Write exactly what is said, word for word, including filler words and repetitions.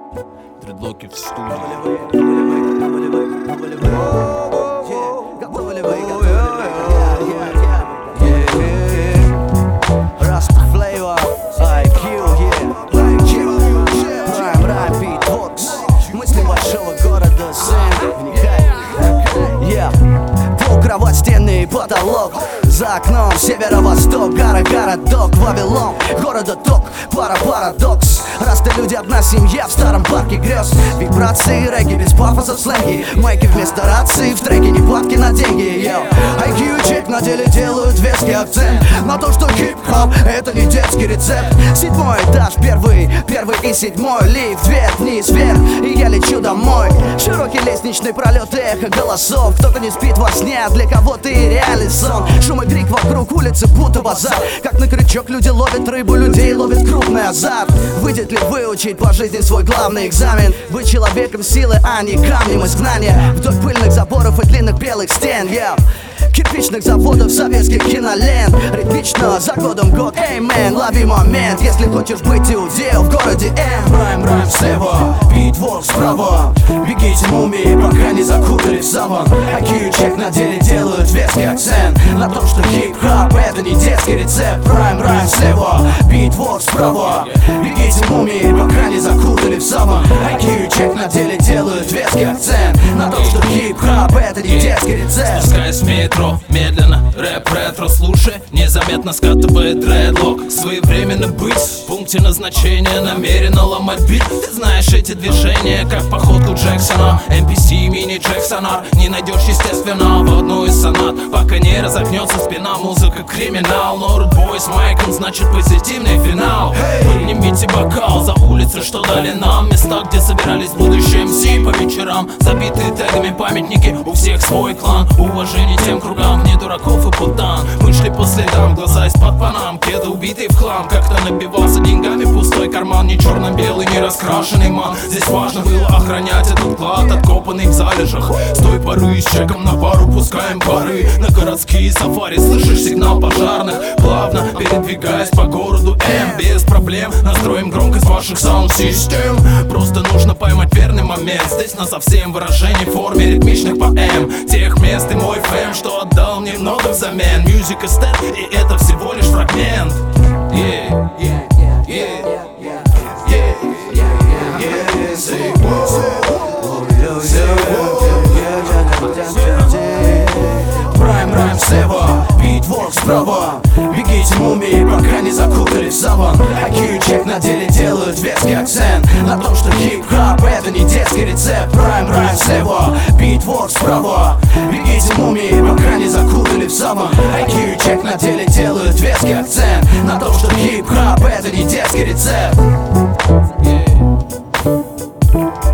Дредлоки в студии. Rasta Flavor, ай кью, yeah, Prime Rhyme Beatbox. Мысли большого города, сын, вникай, yeah. Пол, кровать, стены и потолок. За окном северо-восток, гора, городок, Вавилон, города ток, пара, парадокс. Раста люди, одна семья в старом парке грез. Вибрации, регги без пафоса в сленге. Майки вместо рации, в треке нехватки на деньги, йоу. ай кью чек на деле делают веский акцент на то, что хип-хоп это не детский рецепт. Седьмой этаж, первый, первый и седьмой. Лифт, вверх, вниз, вверх, и я лечу домой. Широкий лестничный пролет, эхо голосов. Кто-то не спит во сне, а для кого-то и реальный сон. Шум и крик вокруг, улицы будто базар. Как на крючок люди ловят рыбу, людей ловит крупный азарт. Выйдет ли выучить по жизни свой главный экзамен? Быть человеком силы, а не камнем изгнания. Вдоль пыльных заборов и длинных белых стен, yeah. Кирпичных заводов, советских кинолент. Ритмично за годом год, эй, мэн, лови момент. Если хочешь быть иудеем в городе М. Райм, райм слева, битворк справа. Бегите, мумии, пока не закутали в саван. ай кью чек на деле делают веский акцент на том, что хип-хоп это не детский рецепт. Райм, райм слева, битворк справа. Бегите, мумии, пока не закутали в саван. ай кью чек на деле делают веский акцент на том, что хип-хоп это не детский рецепт. Спускаясь в метро, медленно, рэп-ретро, слушай, незаметно скатывает дредлок. Своевременно быть в пункте назначения, намеренно ломать бит. Ты знаешь эти движения, как походку Джексона. эм пи си, мини-Джексонар не найдешь, естественно, в одну из сонат, пока не разогнется спина, музыка криминал. Но рудбой с майком значит позитивный финал. Поднимите бокал за улицы, что дали нам места, где собирались будущие эм си по вечерам. Забитые тегами памятники, у всех свой клан. Уважение тем кругам, не дураков и путан. Мы шли по следам, глаза из-под панам. Кеды убитый в хлам, как-то набивался деньгами пустой карман. Не черно-белый, не раскрашенный ман. Здесь важно было охранять этот клад, откопанный в залежах. С той поры с чеком на пару пускаем пары. На городские сафари слышишь сигнал пожарных. Плавно передвигаясь по городу М, без проблем настроим громкость ваших саунд-систем. Просто нужно поймать верный момент. Здесь на совсем выражении в форме ритмичных поэм. Тех мест и мой фэм, что отдал мне много взамен. Music эстет, и это всего лишь фрагмент. Yeah, yeah, yeah, yeah, yeah, yeah, yeah, say Prime Rhyme слева, битворк справа. Бегите, мумии, пока не закутали в саван. ай кью чек на деле делают веский акцент на том, что хип-хоп это не детский рецепт. Prime Rhyme слева, битворк справа. Бегите, мумии, пока не закутали в саван. ай кью чек на деле делают веский акцент на том, что хип-хоп это не детский рецепт. Yeah.